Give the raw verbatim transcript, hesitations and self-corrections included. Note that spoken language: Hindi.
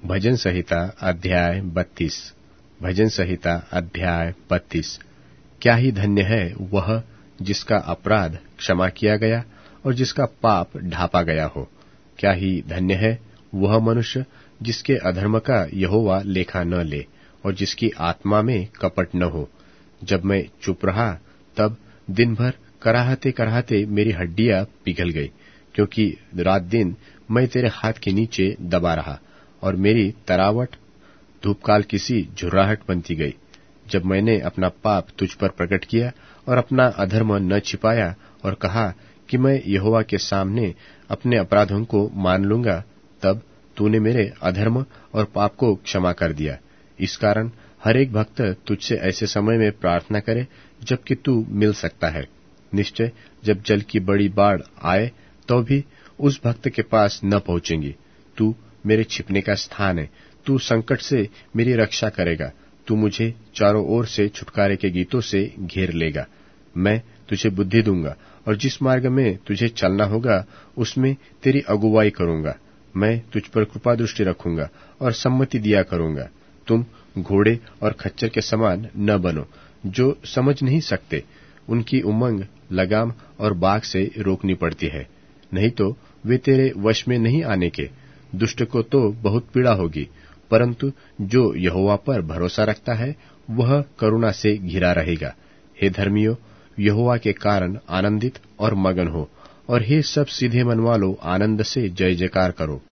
भजन संहिता अध्याय बत्तीस। भजन संहिता अध्याय बत्तीस। क्या ही धन्य है वह जिसका अपराध क्षमा किया गया और जिसका पाप ढांपा गया हो। क्या ही धन्य है वह मनुष्य जिसके अधर्म का यहोवा लेखा न ले और जिसकी आत्मा में कपट न हो। जब मैं चुप रहा तब दिन भर कराहते कराहते मेरी हड्डियां पिघल गई, क्योंकि रात दिन मैं तेरे हाथ के नीचे दबा रहा और मेरी तरावट धूपकाल किसी झुर्राहट बनती गई। जब मैंने अपना पाप तुझ पर प्रकट किया और अपना अधर्म न छिपाया और कहा कि मैं यहोवा के सामने अपने अपराधों को मान लूंगा, तब तूने मेरे अधर्म और पाप को क्षमा कर दिया। इस कारण हर एक भक्त तुझसे ऐसे समय में प्रार्थना करे जबकि तू मिल सकता है। निश्चय जब जल की बड़ी बाढ़ आए तो भी उस भक्त के पास न पहुंचेंगी। तू मेरे छिपने का स्थान है, तू संकट से मेरी रक्षा करेगा। तू मुझे चारों ओर से छुटकारे के गीतों से घेर लेगा। मैं तुझे बुद्धि दूंगा और जिस मार्ग में तुझे चलना होगा उसमें तेरी अगुवाई करूंगा। मैं तुझ पर कृपा दृष्टि रखूंगा और सम्मति दिया करूंगा। तुम घोड़े और खच्चर के समान न बनो, जो समझ नहीं सकते। उनकी उमंग लगाम और बाग से रोकनी पड़ती है, नहीं तो वे तेरे वश में नहीं आने के। दुष्ट को तो बहुत पीड़ा होगी, परंतु जो यहोवा पर भरोसा रखता है वह करुणा से घिरा रहेगा। हे धर्मियों, यहोवा के कारण आनंदित और मगन हो, और हे सब सीधे मन वालों, आनंद से जय जयकार करो।